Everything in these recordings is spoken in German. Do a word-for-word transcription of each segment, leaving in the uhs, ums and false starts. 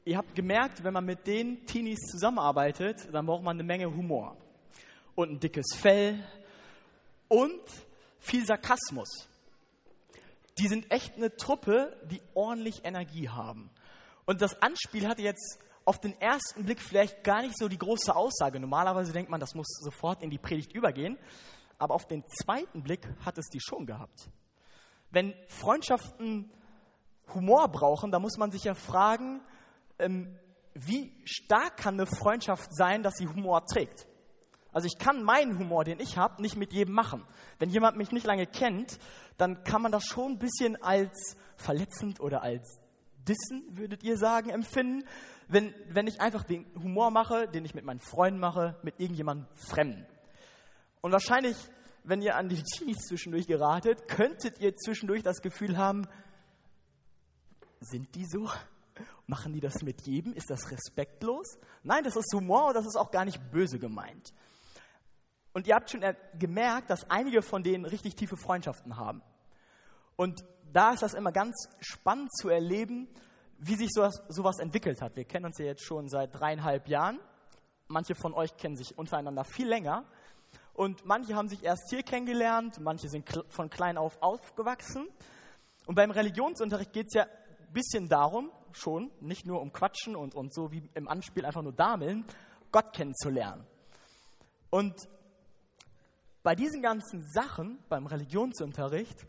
ihr habt gemerkt, wenn man mit den Teenies zusammenarbeitet, dann braucht man eine Menge Humor und ein dickes Fell und viel Sarkasmus. Die sind echt eine Truppe, die ordentlich Energie haben. Und das Anspiel hatte jetzt auf den ersten Blick vielleicht gar nicht so die große Aussage. Normalerweise denkt man, das muss sofort in die Predigt übergehen. Aber auf den zweiten Blick hat es die schon gehabt. Wenn Freundschaften Humor brauchen, dann muss man sich ja fragen, ähm, wie stark kann eine Freundschaft sein, dass sie Humor trägt. Also ich kann meinen Humor, den ich habe, nicht mit jedem machen. Wenn jemand mich nicht lange kennt, dann kann man das schon ein bisschen als verletzend oder als dissen, würdet ihr sagen, empfinden, wenn, wenn ich einfach den Humor mache, den ich mit meinen Freunden mache, mit irgendjemandem Fremden. Und wahrscheinlich, wenn ihr an die Teenies zwischendurch geratet, könntet ihr zwischendurch das Gefühl haben, sind die so? Machen die das mit jedem? Ist das respektlos? Nein, das ist Humor und das ist auch gar nicht böse gemeint. Und ihr habt schon gemerkt, dass einige von denen richtig tiefe Freundschaften haben. Und da ist das immer ganz spannend zu erleben, wie sich sowas, sowas entwickelt hat. Wir kennen uns ja jetzt schon seit dreieinhalb Jahren. Manche von euch kennen sich untereinander viel länger. Und manche haben sich erst hier kennengelernt, manche sind von klein auf aufgewachsen. Und beim Religionsunterricht geht es ja ein bisschen darum, schon, nicht nur um Quatschen und, und so wie im Anspiel einfach nur Dameln, Gott kennenzulernen. Und bei diesen ganzen Sachen, beim Religionsunterricht,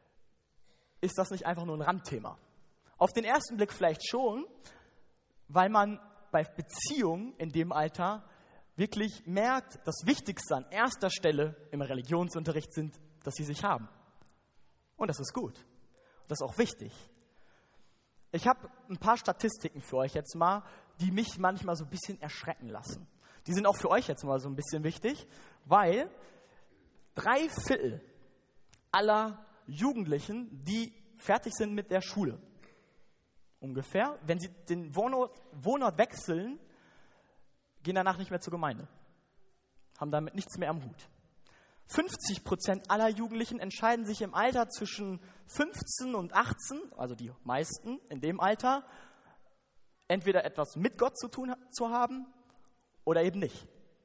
ist das nicht einfach nur ein Randthema. Auf den ersten Blick vielleicht schon, weil man bei Beziehungen in dem Alter wirklich merkt, das Wichtigste an erster Stelle im Religionsunterricht sind, dass sie sich haben. Und das ist gut. Das ist auch wichtig. Ich habe ein paar Statistiken für euch jetzt mal, die mich manchmal so ein bisschen erschrecken lassen. Die sind auch für euch jetzt mal so ein bisschen wichtig, weil drei Viertel aller Jugendlichen, die fertig sind mit der Schule, ungefähr, wenn sie den Wohnort, Wohnort wechseln, gehen danach nicht mehr zur Gemeinde, haben damit nichts mehr am Hut. fünfzig Prozent aller Jugendlichen entscheiden sich im Alter zwischen fünfzehn und achtzehn, also die meisten in dem Alter, entweder etwas mit Gott zu tun zu haben oder eben nicht.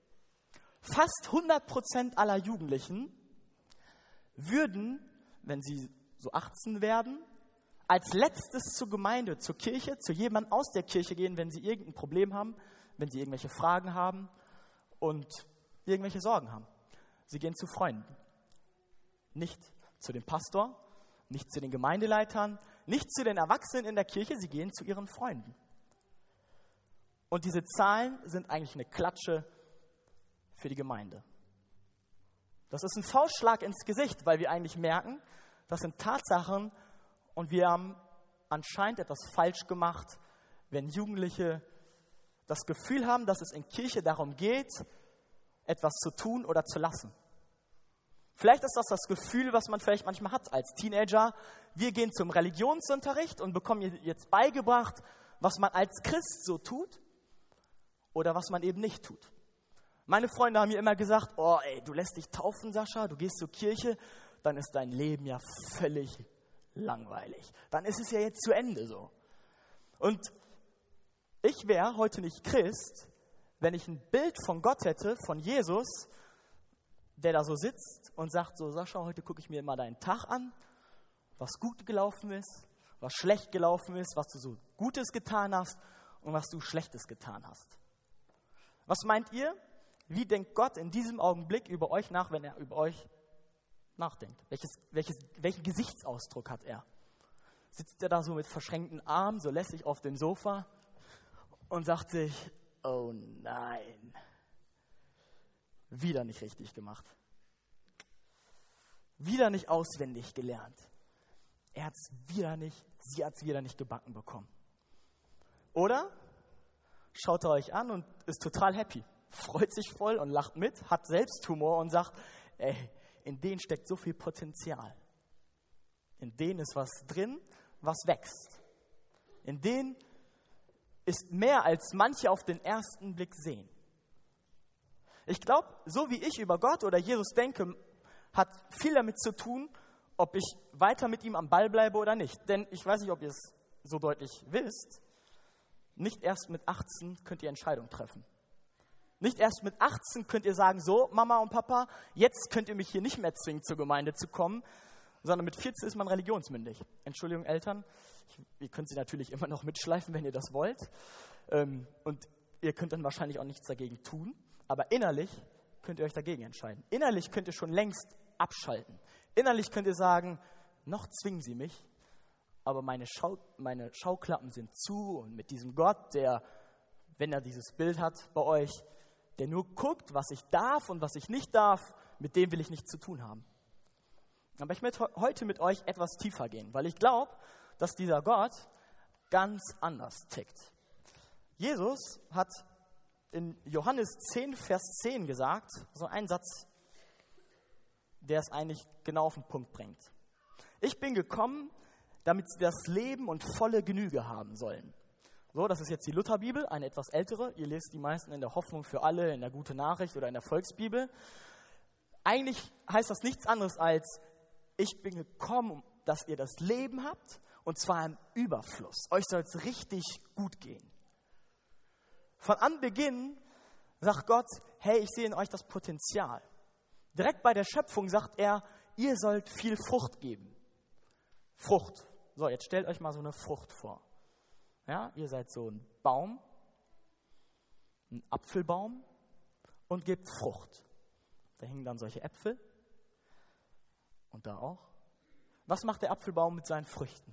Fast hundert Prozent aller Jugendlichen würden, wenn sie so achtzehn werden, als letztes zur Gemeinde, zur Kirche, zu jemandem aus der Kirche gehen, wenn sie irgendein Problem haben, wenn sie irgendwelche Fragen haben und irgendwelche Sorgen haben. Sie gehen zu Freunden. Nicht zu dem Pastor, nicht zu den Gemeindeleitern, nicht zu den Erwachsenen in der Kirche, sie gehen zu ihren Freunden. Und diese Zahlen sind eigentlich eine Klatsche für die Gemeinde. Das ist ein Faustschlag ins Gesicht, weil wir eigentlich merken, das sind Tatsachen und wir haben anscheinend etwas falsch gemacht, wenn Jugendliche das Gefühl haben, dass es in Kirche darum geht, etwas zu tun oder zu lassen. Vielleicht ist das das Gefühl, was man vielleicht manchmal hat als Teenager. Wir gehen zum Religionsunterricht und bekommen jetzt beigebracht, was man als Christ so tut oder was man eben nicht tut. Meine Freunde haben mir immer gesagt, oh ey, du lässt dich taufen, Sascha, du gehst zur Kirche, dann ist dein Leben ja völlig langweilig. Dann ist es ja jetzt zu Ende so. Und ich wäre heute nicht Christ, wenn ich ein Bild von Gott hätte, von Jesus, der da so sitzt und sagt, so Sascha, heute gucke ich mir mal deinen Tag an, was gut gelaufen ist, was schlecht gelaufen ist, was du so Gutes getan hast und was du Schlechtes getan hast. Was meint ihr? Wie denkt Gott in diesem Augenblick über euch nach, wenn er über euch nachdenkt? Welches, welches, welchen Gesichtsausdruck hat er? Sitzt er da so mit verschränkten Armen, so lässig auf dem Sofa und sagt sich, oh nein, wieder nicht richtig gemacht. Wieder nicht auswendig gelernt. Er hat es wieder nicht, sie hat es wieder nicht gebacken bekommen. Oder schaut er euch an und ist total happy, freut sich voll und lacht mit, hat Selbsthumor und sagt, ey, in denen steckt so viel Potenzial. In denen ist was drin, was wächst. In denen ist mehr, als manche auf den ersten Blick sehen. Ich glaube, so wie ich über Gott oder Jesus denke, hat viel damit zu tun, ob ich weiter mit ihm am Ball bleibe oder nicht. Denn ich weiß nicht, ob ihr es so deutlich wisst, nicht erst mit achtzehn könnt ihr Entscheidungen treffen. Nicht erst mit achtzehn könnt ihr sagen, so Mama und Papa, jetzt könnt ihr mich hier nicht mehr zwingen, zur Gemeinde zu kommen, sondern mit vierzehn ist man religionsmündig. Entschuldigung Eltern, ich, ihr könnt sie natürlich immer noch mitschleifen, wenn ihr das wollt. Ähm, und ihr könnt dann wahrscheinlich auch nichts dagegen tun, aber innerlich könnt ihr euch dagegen entscheiden. Innerlich könnt ihr schon längst abschalten. Innerlich könnt ihr sagen, noch zwingen sie mich, aber meine, Schau, meine Schauklappen sind zu und mit diesem Gott, der, wenn er dieses Bild hat bei euch, der nur guckt, was ich darf und was ich nicht darf, mit dem will ich nichts zu tun haben. Aber ich möchte heute mit euch etwas tiefer gehen, weil ich glaube, dass dieser Gott ganz anders tickt. Jesus hat in Johannes zehn, Vers zehn gesagt, so ein Satz, der es eigentlich genau auf den Punkt bringt. Ich bin gekommen, damit sie das Leben und volle Genüge haben sollen. So, das ist jetzt die Lutherbibel, eine etwas ältere. Ihr lest die meisten in der Hoffnung für alle, in der Gute Nachricht oder in der Volksbibel. Eigentlich heißt das nichts anderes als, ich bin gekommen, dass ihr das Leben habt, und zwar im Überfluss. Euch soll es richtig gut gehen. Von Anbeginn sagt Gott, hey, ich sehe in euch das Potenzial. Direkt bei der Schöpfung sagt er, ihr sollt viel Frucht geben. Frucht. So, jetzt stellt euch mal so eine Frucht vor. Ja, ihr seid so ein Baum, ein Apfelbaum und gebt Frucht. Da hängen dann solche Äpfel und da auch. Was macht der Apfelbaum mit seinen Früchten?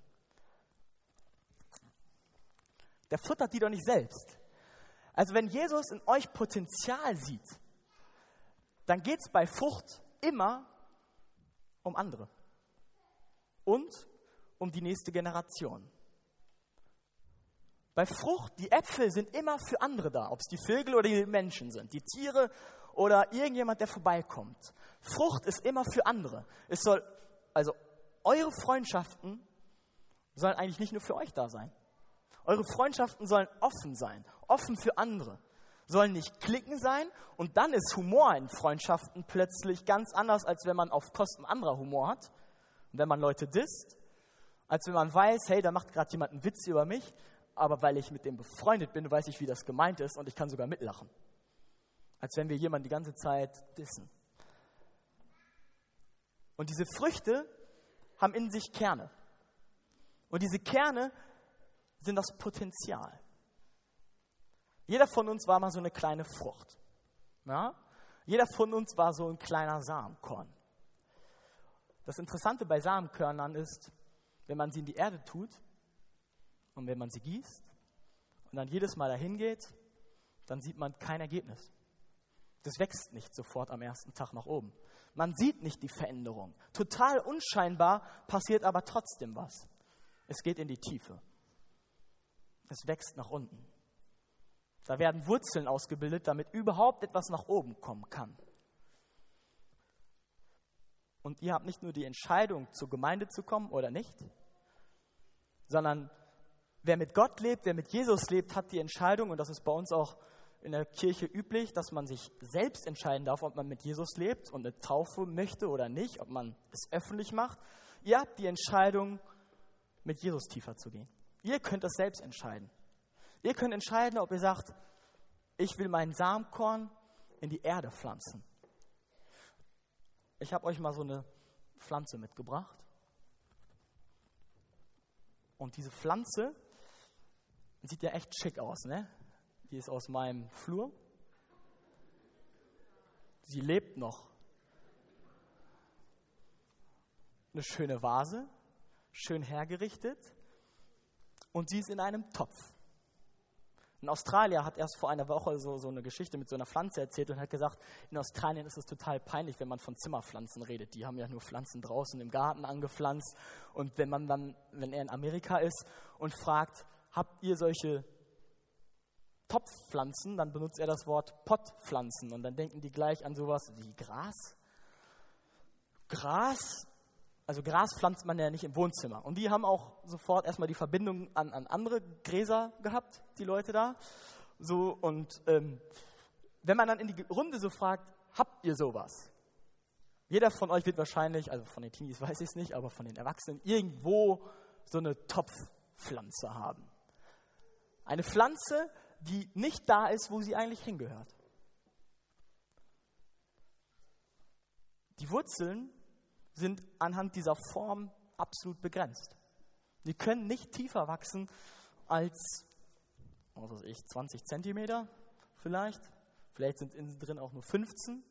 Der futtert die doch nicht selbst. Also wenn Jesus in euch Potenzial sieht, dann geht es bei Frucht immer um andere und um die nächste Generation. Bei Frucht, die Äpfel sind immer für andere da, ob es die Vögel oder die Menschen sind, die Tiere oder irgendjemand, der vorbeikommt. Frucht ist immer für andere. Es soll, also eure Freundschaften sollen eigentlich nicht nur für euch da sein. Eure Freundschaften sollen offen sein, offen für andere. Sollen nicht klicken sein, und dann ist Humor in Freundschaften plötzlich ganz anders, als wenn man auf Kosten anderer Humor hat. Und wenn man Leute disst, als wenn man weiß, hey, da macht gerade jemand einen Witz über mich, aber weil ich mit dem befreundet bin, weiß ich, wie das gemeint ist, und ich kann sogar mitlachen. Als wenn wir jemanden die ganze Zeit dissen. Und diese Früchte haben in sich Kerne. Und diese Kerne sind das Potenzial. Jeder von uns war mal so eine kleine Frucht. Ja? Jeder von uns war so ein kleiner Samenkorn. Das Interessante bei Samenkörnern ist, wenn man sie in die Erde tut und wenn man sie gießt und dann jedes Mal dahin geht, dann sieht man kein Ergebnis. Das wächst nicht sofort am ersten Tag nach oben. Man sieht nicht die Veränderung. Total unscheinbar passiert aber trotzdem was. Es geht in die Tiefe. Es wächst nach unten. Da werden Wurzeln ausgebildet, damit überhaupt etwas nach oben kommen kann. Und ihr habt nicht nur die Entscheidung, zur Gemeinde zu kommen oder nicht, sondern wer mit Gott lebt, wer mit Jesus lebt, hat die Entscheidung, und das ist bei uns auch in der Kirche üblich, dass man sich selbst entscheiden darf, ob man mit Jesus lebt und eine Taufe möchte oder nicht, ob man es öffentlich macht. Ihr habt die Entscheidung, mit Jesus tiefer zu gehen. Ihr könnt das selbst entscheiden. Ihr könnt entscheiden, ob ihr sagt, ich will meinen Samenkorn in die Erde pflanzen. Ich habe euch mal so eine Pflanze mitgebracht. Und diese Pflanze sieht ja echt schick aus, ne? Die ist aus meinem Flur. Sie lebt noch. Eine schöne Vase, schön hergerichtet. Und sie ist in einem Topf. Ein Australier hat erst vor einer Woche so, so eine Geschichte mit so einer Pflanze erzählt und hat gesagt, in Australien ist es total peinlich, wenn man von Zimmerpflanzen redet. Die haben ja nur Pflanzen draußen im Garten angepflanzt. Und wenn man dann, wenn er in Amerika ist und fragt, habt ihr solche Topfpflanzen, dann benutzt er das Wort Pottpflanzen. Und dann denken die gleich an sowas wie Gras. Gras? Also Gras pflanzt man ja nicht im Wohnzimmer. Und die haben auch sofort erstmal die Verbindung an, an andere Gräser gehabt, die Leute da. So, und ähm, wenn man dann in die Runde so fragt, habt ihr sowas? Jeder von euch wird wahrscheinlich, also von den Teenies weiß ich es nicht, aber von den Erwachsenen irgendwo so eine Topfpflanze haben. Eine Pflanze, die nicht da ist, wo sie eigentlich hingehört. Die Wurzeln sind anhand dieser Form absolut begrenzt. Die können nicht tiefer wachsen als, was weiß ich, zwanzig Zentimeter vielleicht. Vielleicht sind innen drin auch nur fünfzehn.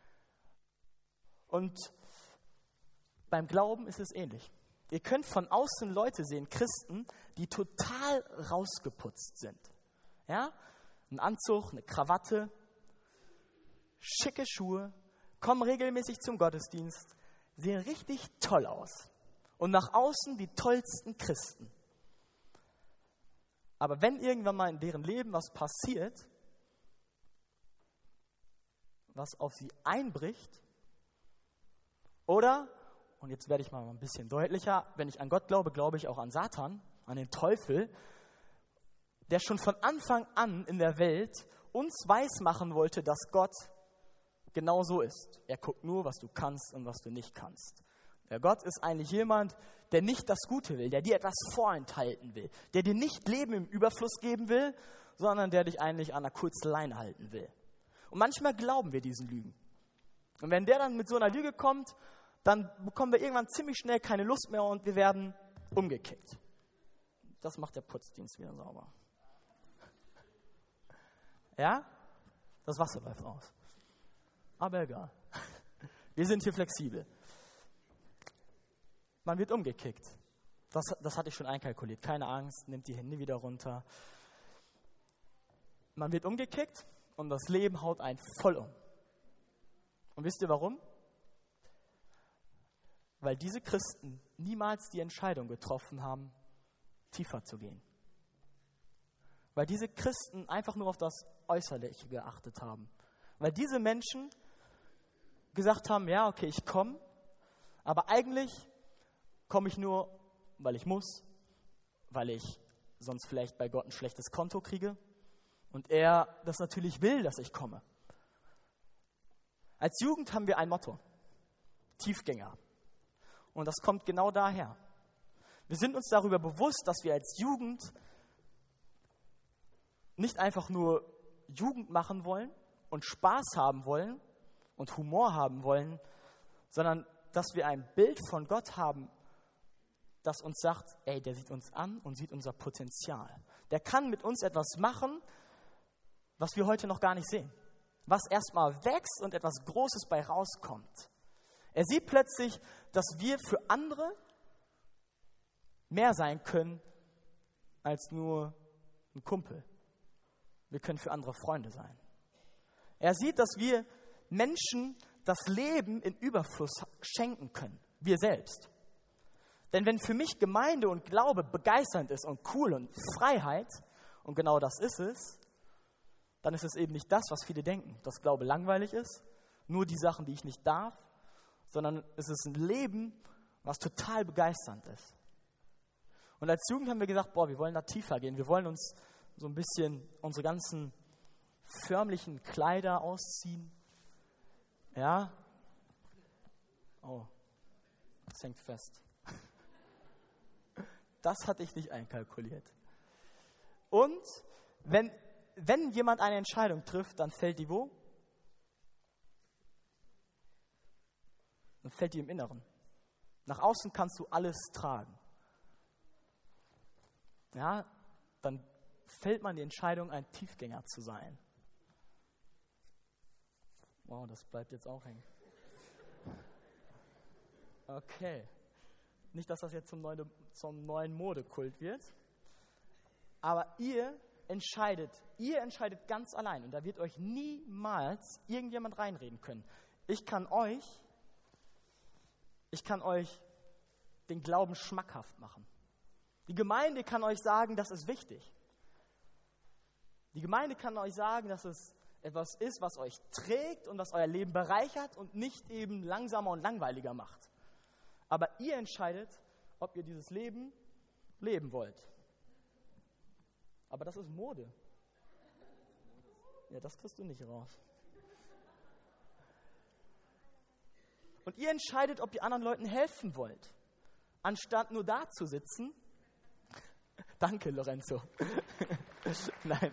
Und beim Glauben ist es ähnlich. Ihr könnt von außen Leute sehen, Christen, die total rausgeputzt sind. Ja? Ein Anzug, eine Krawatte, schicke Schuhe, kommen regelmäßig zum Gottesdienst, sehen richtig toll aus. Und nach außen die tollsten Christen. Aber wenn irgendwann mal in deren Leben was passiert, was auf sie einbricht, oder, und jetzt werde ich mal ein bisschen deutlicher, wenn ich an Gott glaube, glaube ich auch an Satan, an den Teufel, der schon von Anfang an in der Welt uns weismachen wollte, dass Gott genau so ist. Er guckt nur, was du kannst und was du nicht kannst. Der Gott ist eigentlich jemand, der nicht das Gute will, der dir etwas vorenthalten will, der dir nicht Leben im Überfluss geben will, sondern der dich eigentlich an einer kurzen Leine halten will. Und manchmal glauben wir diesen Lügen. Und wenn der dann mit so einer Lüge kommt, dann bekommen wir irgendwann ziemlich schnell keine Lust mehr und wir werden umgekickt. Das macht der Putzdienst wieder sauber. Ja? Das Wasser läuft aus. Aber egal. Wir sind hier flexibel. Man wird umgekickt. Das, das hatte ich schon einkalkuliert. Keine Angst, nimmt die Hände wieder runter. Man wird umgekickt und das Leben haut einen voll um. Und wisst ihr warum? Weil diese Christen niemals die Entscheidung getroffen haben, tiefer zu gehen. Weil diese Christen einfach nur auf das Äußerliche geachtet haben. Weil diese Menschen gesagt haben, ja, okay, ich komme, aber eigentlich komme ich nur, weil ich muss, weil ich sonst vielleicht bei Gott ein schlechtes Konto kriege und er das natürlich will, dass ich komme. Als Jugend haben wir ein Motto, Tiefgänger. Und das kommt genau daher. Wir sind uns darüber bewusst, dass wir als Jugend nicht einfach nur Jugend machen wollen und Spaß haben wollen und Humor haben wollen, sondern dass wir ein Bild von Gott haben, das uns sagt, ey, der sieht uns an und sieht unser Potenzial. Der kann mit uns etwas machen, was wir heute noch gar nicht sehen. Was erstmal wächst und etwas Großes bei rauskommt. Er sieht plötzlich, dass wir für andere mehr sein können als nur ein Kumpel. Wir können für andere Freunde sein. Er sieht, dass wir Menschen das Leben in Überfluss schenken können. Wir selbst. Denn wenn für mich Gemeinde und Glaube begeisternd ist und cool und Freiheit, und genau das ist es, dann ist es eben nicht das, was viele denken, dass Glaube langweilig ist, nur die Sachen, die ich nicht darf, sondern es ist ein Leben, was total begeisternd ist. Und als Jugend haben wir gesagt, boah, wir wollen da tiefer gehen, wir wollen uns so ein bisschen unsere ganzen förmlichen Kleider ausziehen. Ja? Oh, das hängt fest. Das hatte ich nicht einkalkuliert. Und wenn, wenn jemand eine Entscheidung trifft, dann fällt die wo? Dann fällt die im Inneren. Nach außen kannst du alles tragen. Ja, dann fällt man die Entscheidung, ein Tiefgänger zu sein. Wow, das bleibt jetzt auch hängen. Okay. Nicht, dass das jetzt zum neuen, zum neuen Modekult wird. Aber ihr entscheidet, ihr entscheidet ganz allein. Und da wird euch niemals irgendjemand reinreden können. Ich kann euch, ich kann euch den Glauben schmackhaft machen. Die Gemeinde kann euch sagen, das ist wichtig. Die Gemeinde kann euch sagen, dass es etwas ist, was euch trägt und was euer Leben bereichert und nicht eben langsamer und langweiliger macht. Aber ihr entscheidet, ob ihr dieses Leben leben wollt. Aber das ist Mode. Ja, das kriegst du nicht raus. Und ihr entscheidet, ob ihr anderen Leuten helfen wollt, anstatt nur da zu sitzen. Danke, Lorenzo. Nein.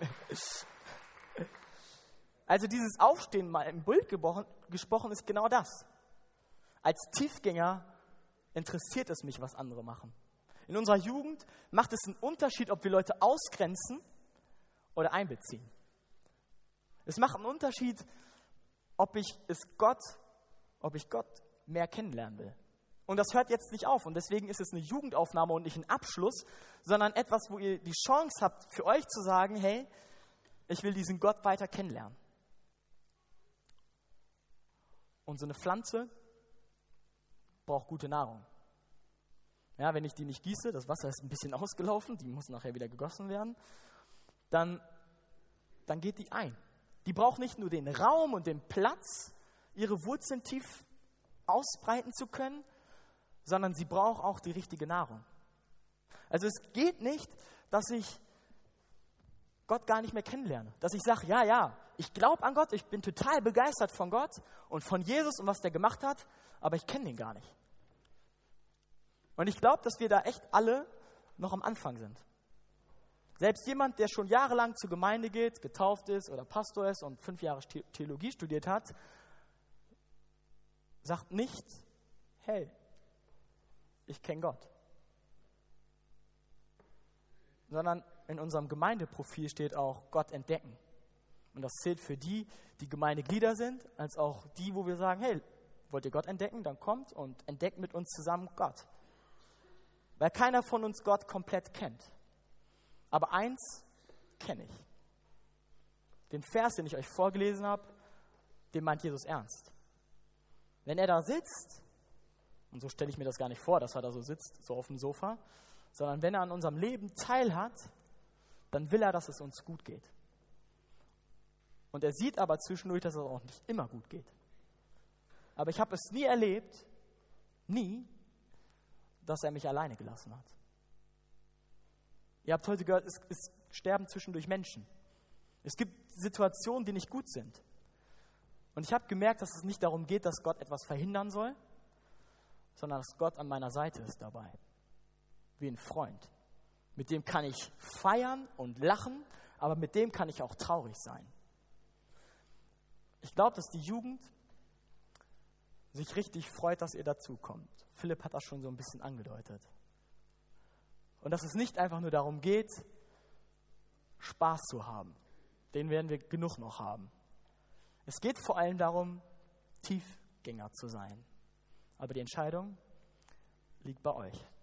Also dieses Aufstehen, mal im Bild gebrochen, gesprochen, ist genau das. Als Tiefgänger interessiert es mich, was andere machen. In unserer Jugend macht es einen Unterschied, ob wir Leute ausgrenzen oder einbeziehen. Es macht einen Unterschied, ob ich es Gott, ob ich Gott mehr kennenlernen will. Und das hört jetzt nicht auf. Und deswegen ist es eine Jugendaufnahme und nicht ein Abschluss, sondern etwas, wo ihr die Chance habt, für euch zu sagen, hey, ich will diesen Gott weiter kennenlernen. Und so eine Pflanze braucht gute Nahrung. Ja, wenn ich die nicht gieße, das Wasser ist ein bisschen ausgelaufen, die muss nachher wieder gegossen werden, dann, dann geht die ein. Die braucht nicht nur den Raum und den Platz, ihre Wurzeln tief ausbreiten zu können, sondern sie braucht auch die richtige Nahrung. Also es geht nicht, dass ich Gott gar nicht mehr kennenlerne. Dass ich sage, ja, ja, ich glaube an Gott, ich bin total begeistert von Gott und von Jesus und was der gemacht hat, aber ich kenne ihn gar nicht. Und ich glaube, dass wir da echt alle noch am Anfang sind. Selbst jemand, der schon jahrelang zur Gemeinde geht, getauft ist oder Pastor ist und fünf Jahre Theologie studiert hat, sagt nicht, hey, ich kenne Gott. Sondern in unserem Gemeindeprofil steht auch Gott entdecken. Und das zählt für die, die Gemeindeglieder sind, als auch die, wo wir sagen, hey, wollt ihr Gott entdecken? Dann kommt und entdeckt mit uns zusammen Gott. Weil keiner von uns Gott komplett kennt. Aber eins kenne ich. Den Vers, den ich euch vorgelesen habe, den meint Jesus ernst. Wenn er da sitzt, und so stelle ich mir das gar nicht vor, dass er da so sitzt, so auf dem Sofa, sondern wenn er an unserem Leben teilhat, dann will er, dass es uns gut geht. Und er sieht aber zwischendurch, dass es auch nicht immer gut geht. Aber ich habe es nie erlebt, nie, dass er mich alleine gelassen hat. Ihr habt heute gehört, es, es sterben zwischendurch Menschen. Es gibt Situationen, die nicht gut sind. Und ich habe gemerkt, dass es nicht darum geht, dass Gott etwas verhindern soll, sondern dass Gott an meiner Seite ist dabei. Wie ein Freund. Mit dem kann ich feiern und lachen, aber mit dem kann ich auch traurig sein. Ich glaube, dass die Jugend sich richtig freut, dass ihr dazukommt. Philipp hat das schon so ein bisschen angedeutet. Und dass es nicht einfach nur darum geht, Spaß zu haben. Den werden wir genug noch haben. Es geht vor allem darum, Tiefgänger zu sein. Aber die Entscheidung liegt bei euch.